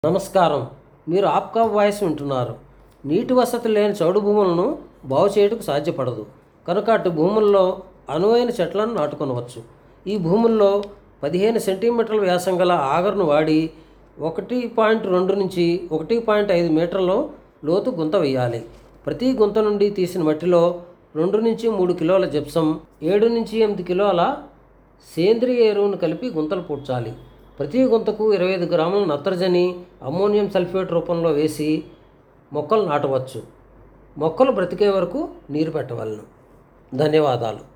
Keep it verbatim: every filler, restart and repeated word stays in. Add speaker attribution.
Speaker 1: నమస్కారం. మీరు ఆప్కా వాయిస్ వింటున్నారు. నీటి వసతి లేని చౌడు భూములను బాగు చేయటకు సాధ్యపడదు కనుక అటు భూముల్లో అనువైన చెట్లను నాటుకొనవచ్చు. ఈ భూముల్లో పదిహేను సెంటీమీటర్ల వ్యాసం గల ఆగర్ను వాడి ఒకటి పాయింట్ రెండు నుంచి ఒకటి పాయింట్ ఐదు మీటర్ల లోతు గుంత వేయాలి. ప్రతి గుంత నుండి తీసిన మట్టిలో రెండు నుంచి మూడు కిలోల జిప్సం, ఏడు నుంచి ఎనిమిది కిలోల సేంద్రియ ఎరువును కలిపి గుంతలు పూడ్చాలి. ప్రతి గుంతకు ఇరవై ఐదు గ్రాముల నత్రజని, అమ్మోనియం సల్ఫేట్ రూపంలో వేసి మొక్కలు నాటవచ్చు. మొక్కలు బ్రతికే వరకు నీరు పెట్టవలను. ధన్యవాదాలు.